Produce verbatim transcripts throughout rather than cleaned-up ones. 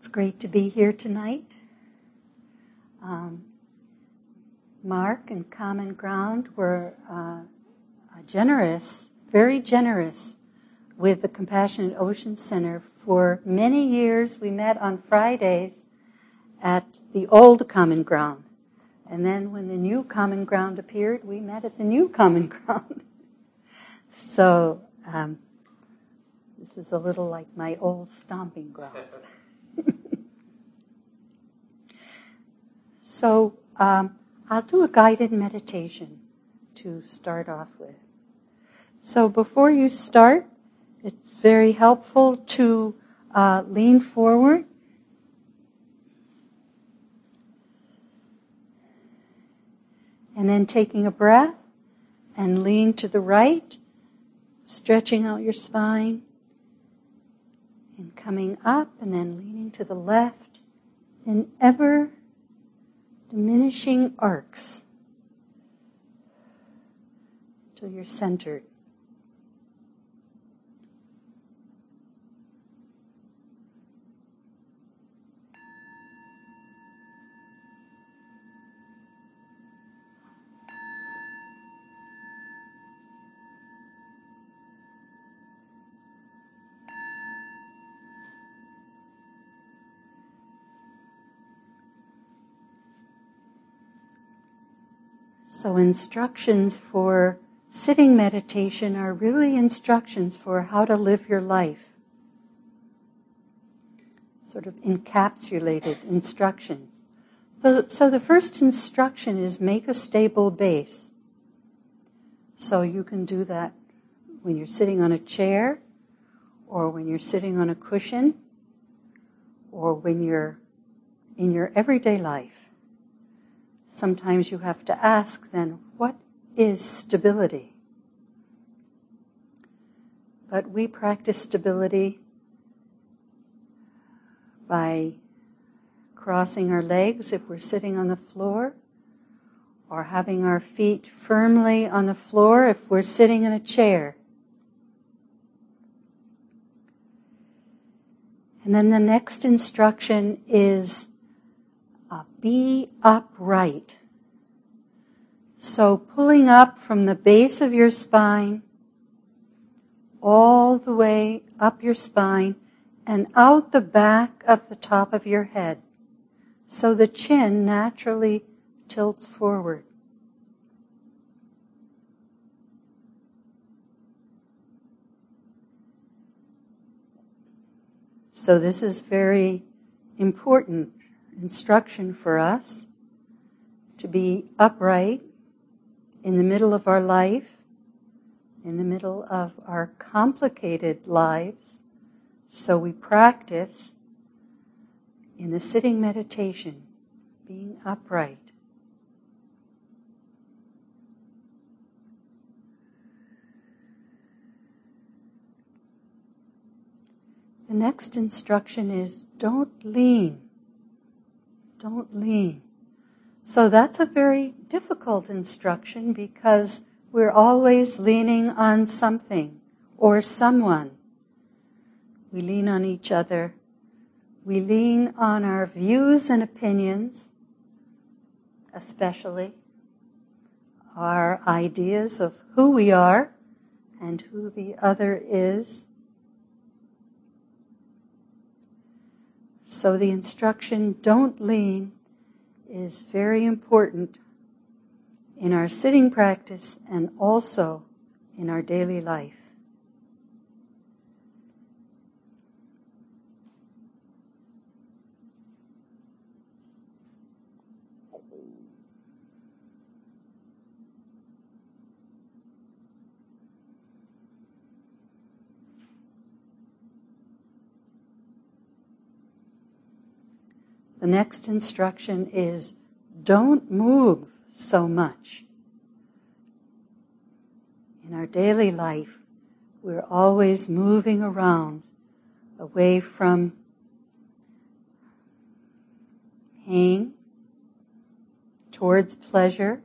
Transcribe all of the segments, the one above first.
It's great to be here tonight. Um, Mark and Common Ground were uh, generous, very generous with the Compassionate Ocean Center. For many years we met on Fridays at the old Common Ground. And then when the new Common Ground appeared, we met at the new Common Ground. so um, this is a little like my old stomping ground. So um, I'll do a guided meditation to start off with. So before you start, it's very helpful to uh, lean forward. And then taking a breath and lean to the right, stretching out your spine, and coming up and then leaning to the left in ever diminishing arcs till you're centered. So instructions for sitting meditation are really instructions for how to live your life. Sort of encapsulated instructions. So, so the first instruction is make a stable base. So you can do that when you're sitting on a chair, or when you're sitting on a cushion, or when you're in your everyday life. Sometimes you have to ask then, what is stability? But we practice stability by crossing our legs if we're sitting on the floor, or having our feet firmly on the floor if we're sitting in a chair. And then the next instruction is Uh, be upright. So pulling up from the base of your spine, all the way up your spine, and out the back of the top of your head. So the chin naturally tilts forward. So this is very important instruction for us to be upright in the middle of our life, in the middle of our complicated lives. So we practice in the sitting meditation, being upright. The next instruction is don't lean. Don't lean. So that's a very difficult instruction because we're always leaning on something or someone. We lean on each other. We lean on our views and opinions, especially our ideas of who we are and who the other is. So the instruction, don't lean, is very important in our sitting practice and also in our daily life. The next instruction is don't move so much. In our daily life, we're always moving around away from pain towards pleasure.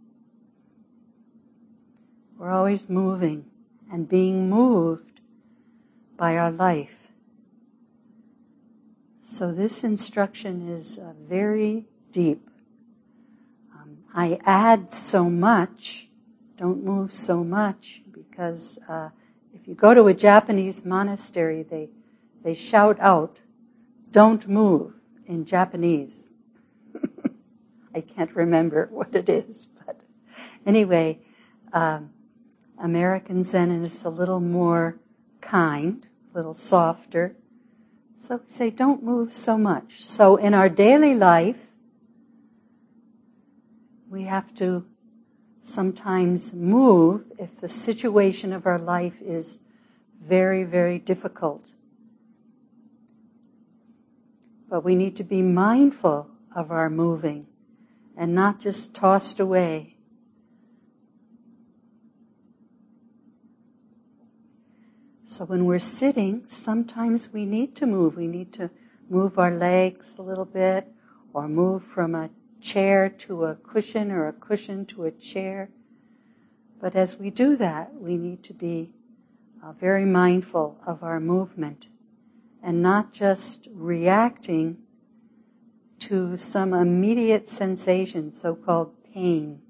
We're always moving and being moved by our life. So this instruction is uh, very deep. Um, I add so much, don't move so much, because uh, if you go to a Japanese monastery, they they shout out, "Don't move," in Japanese. I can't remember what it is, but anyway, um, American Zen is a little more kind, a little softer. So we say, don't move so much. So in our daily life, we have to sometimes move if the situation of our life is very, very difficult. But we need to be mindful of our moving and not just tossed away. So when we're sitting, sometimes we need to move. We need to move our legs a little bit, or move from a chair to a cushion, or a cushion to a chair. But as we do that, we need to be uh, very mindful of our movement and not just reacting to some immediate sensation, so-called pain.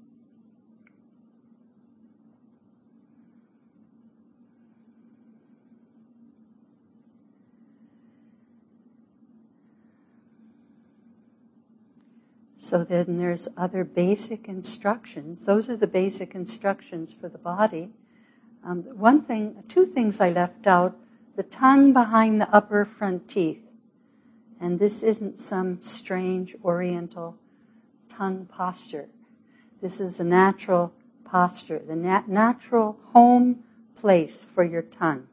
So then there's other basic instructions. Those are the basic instructions for the body. Um, one thing, two things I left out, the tongue behind the upper front teeth. And this isn't some strange oriental tongue posture. This is a natural posture, the nat- natural home place for your tongue.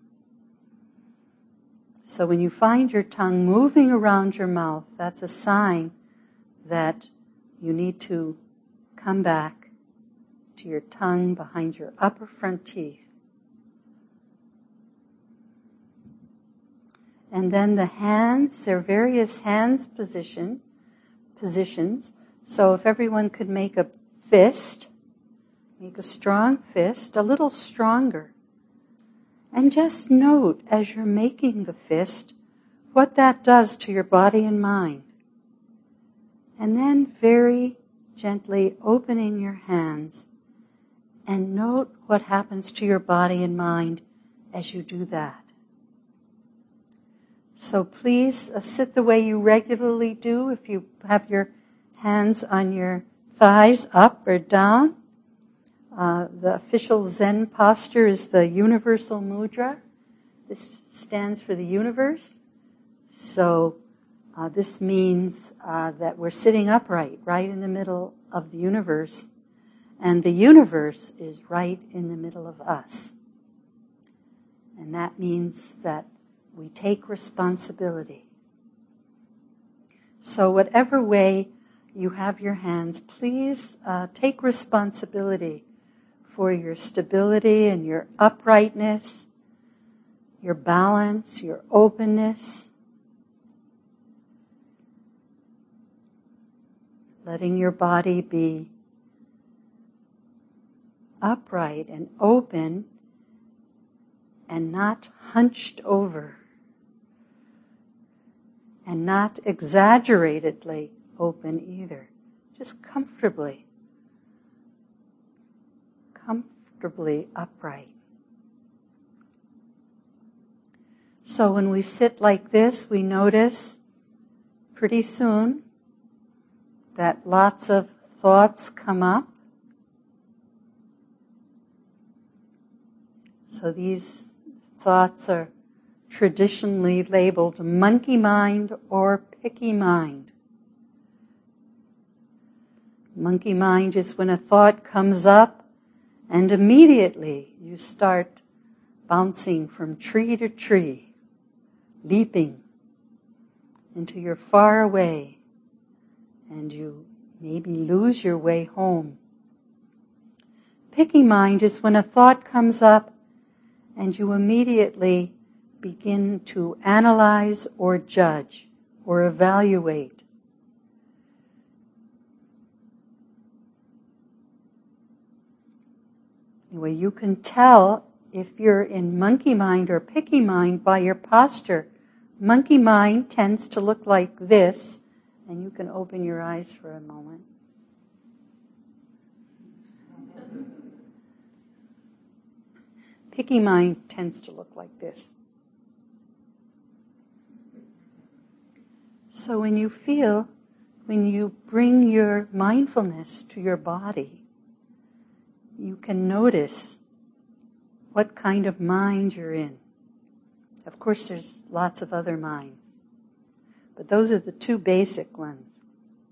So when you find your tongue moving around your mouth, that's a sign that you need to come back to your tongue behind your upper front teeth. And then the hands, there are various hands position, positions. So if everyone could make a fist, make a strong fist, a little stronger. And just note as you're making the fist what that does to your body and mind. And then very gently opening your hands and note what happens to your body and mind as you do that. So please uh, sit the way you regularly do. If you have your hands on your thighs, up or down. Uh, the official Zen posture is the universal mudra. This stands for the universe. So uh, this means uh, that we're sitting upright, right in the middle of the universe. And the universe is right in the middle of us. And that means that we take responsibility. So whatever way you have your hands, please uh, take responsibility for your stability and your uprightness, your balance, your openness. Letting your body be upright and open and not hunched over. And not exaggeratedly open either. Just comfortably. Comfortably upright. So when we sit like this, we notice pretty soon that lots of thoughts come up. So these thoughts are traditionally labeled monkey mind or picky mind. Monkey mind is when a thought comes up and immediately you start bouncing from tree to tree, leaping until you're far away and you maybe lose your way home. Picky mind is when a thought comes up and you immediately begin to analyze or judge or evaluate. Anyway, you can tell if you're in monkey mind or picky mind by your posture, monkey mind tends to look like this, and you can open your eyes for a moment. Picky mind tends to look like this. So when you feel, when you bring your mindfulness to your body, you can notice what kind of mind you're in. Of course, there's lots of other minds, but those are the two basic ones.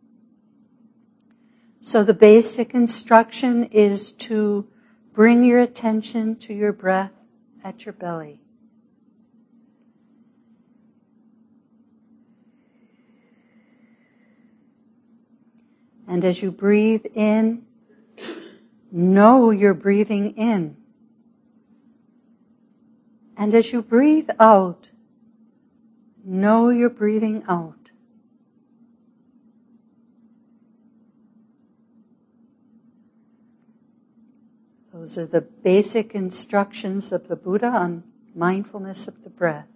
So the basic instruction is to bring your attention to your breath at your belly. And as you breathe in, know you're breathing in. And as you breathe out, know you're breathing out. Those are the basic instructions of the Buddha on mindfulness of the breath.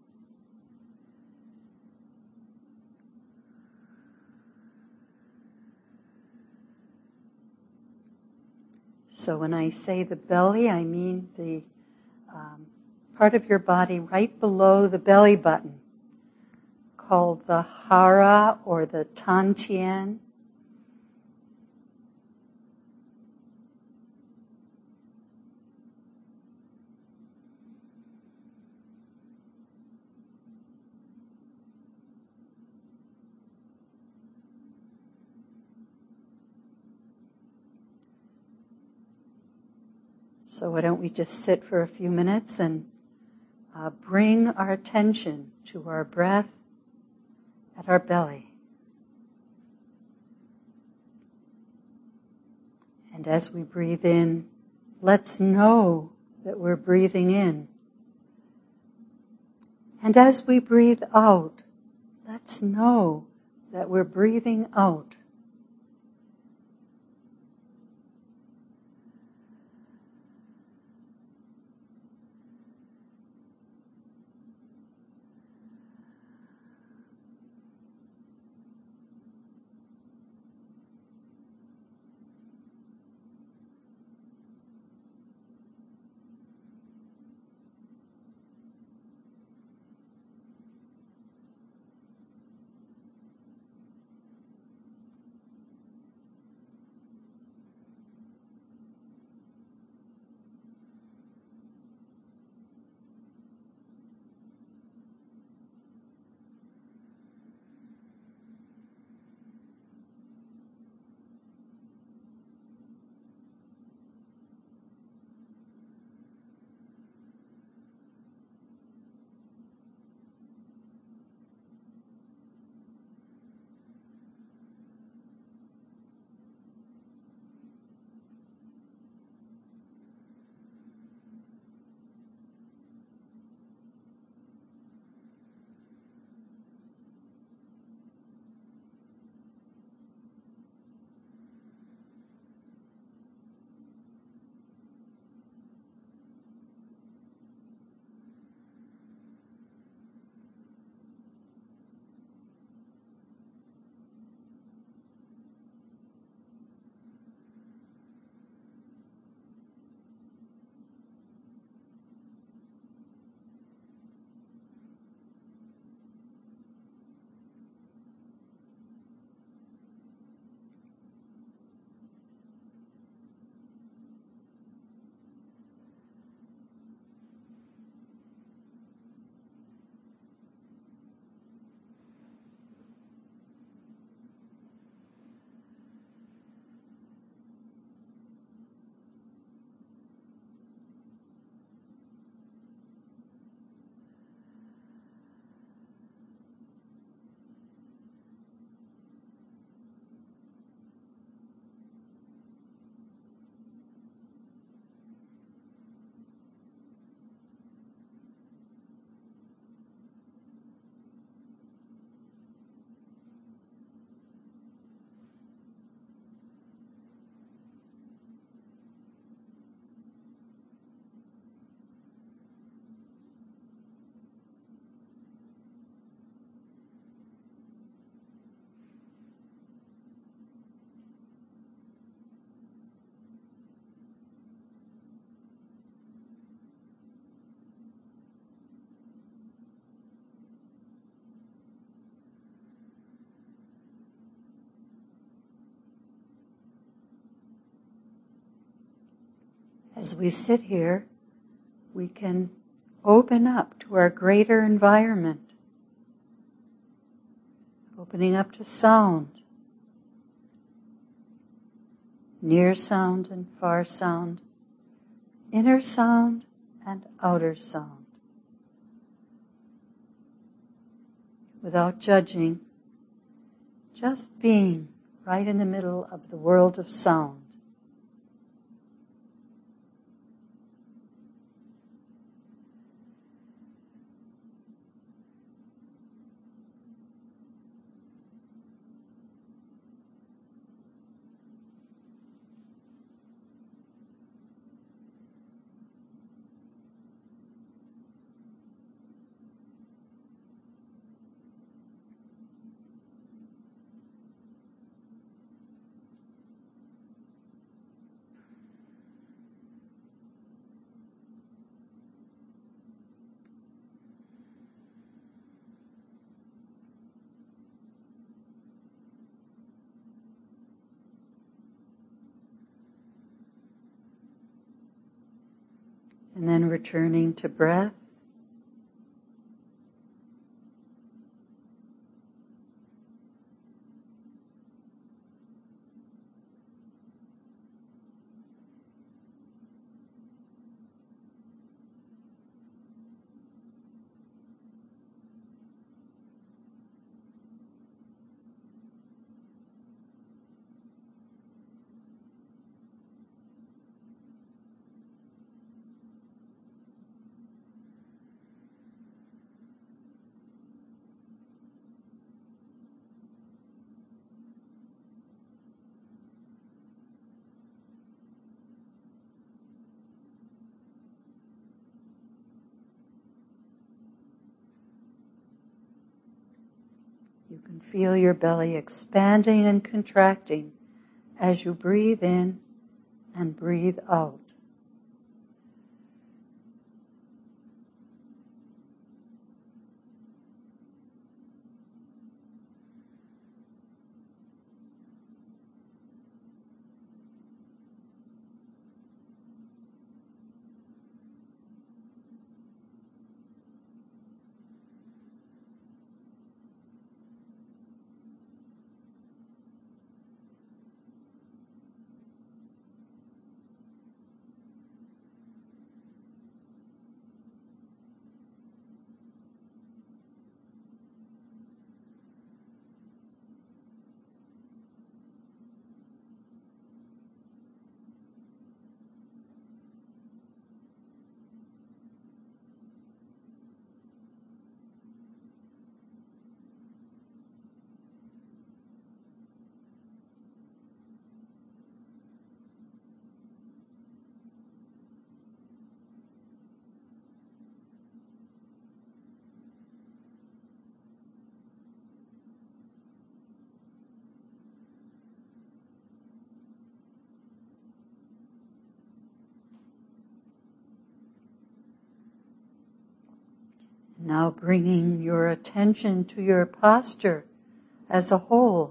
So when I say the belly, I mean the um, part of your body right below the belly button, called the hara or the tantien. So why don't we just sit for a few minutes and uh, bring our attention to our breath at our belly. And as we breathe in, let's know that we're breathing in. And as we breathe out, let's know that we're breathing out. As we sit here, we can open up to our greater environment, opening up to sound, near sound and far sound, inner sound and outer sound. Without judging, just being right in the middle of the world of sound. And then returning to breath. You can feel your belly expanding and contracting as you breathe in and breathe out. Now bringing your attention to your posture as a whole.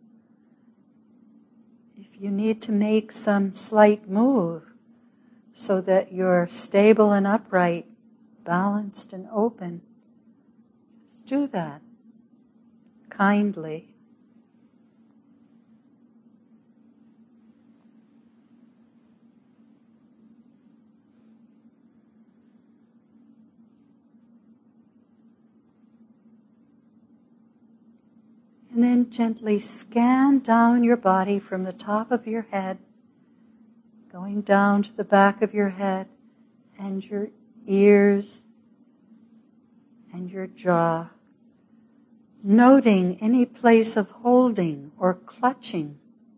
If you need to make some slight move so that you're stable and upright, balanced and open, just do that kindly. And then gently scan down your body from the top of your head, going down to the back of your head and your ears and your jaw, noting any place of holding or clutching.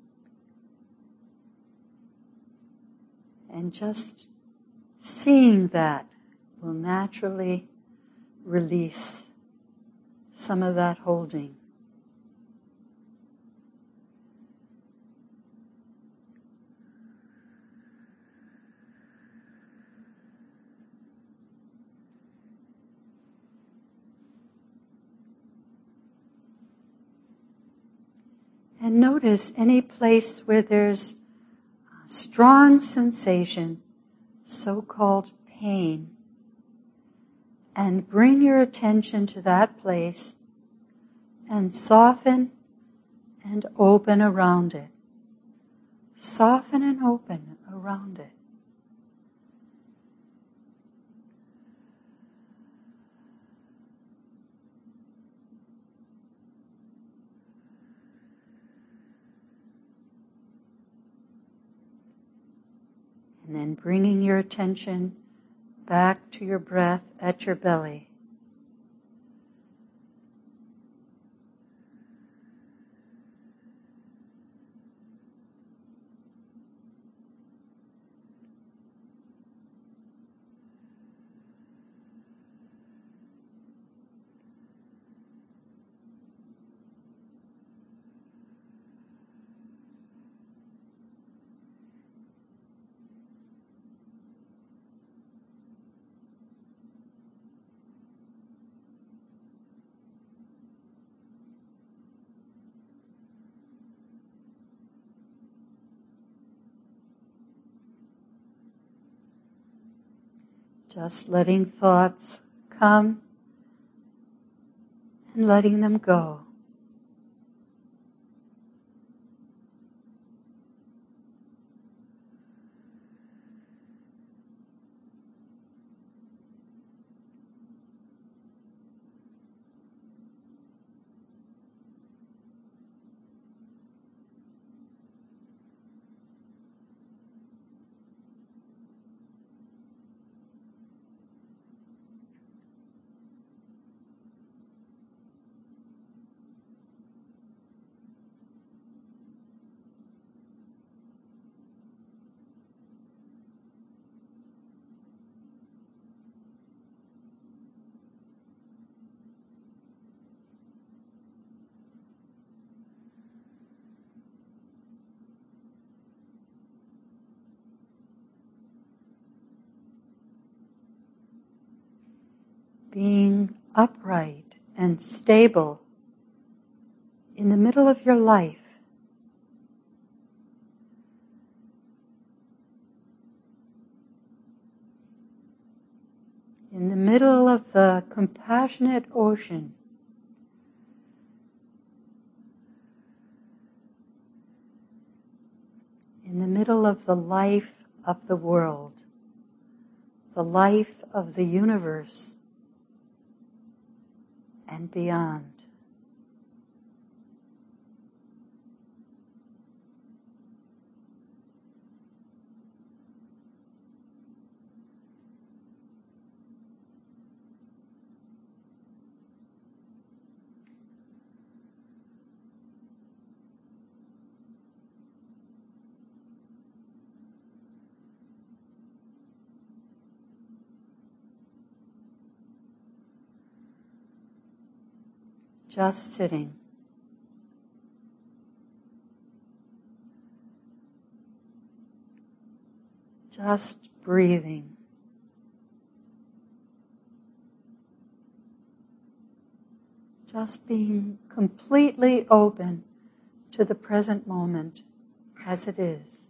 And just seeing that will naturally release some of that holding. And notice any place where there's a strong sensation so-called pain, and bring your attention to that place and soften and open around it. Soften and open around it. And then bringing your attention back to your breath at your belly. Just letting thoughts come and letting them go. Being upright and stable in the middle of your life. In the middle of the compassionate ocean. In the middle of the life of the world. The life of the universe. And beyond. Just sitting. Just breathing. Just being completely open to the present moment as it is.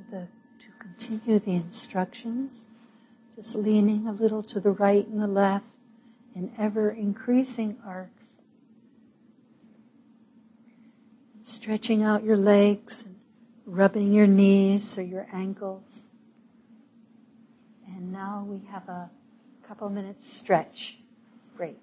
the to continue the instructions, just leaning a little to the right and the left in ever increasing arcs. Stretching out your legs and rubbing your knees or your ankles. And now we have a couple minutes stretch break.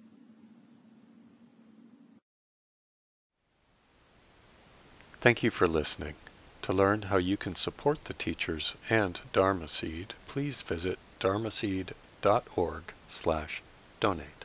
Thank you for listening. To learn how you can support the teachers and Dharma Seed, please visit dharmaseed dot org slash donate.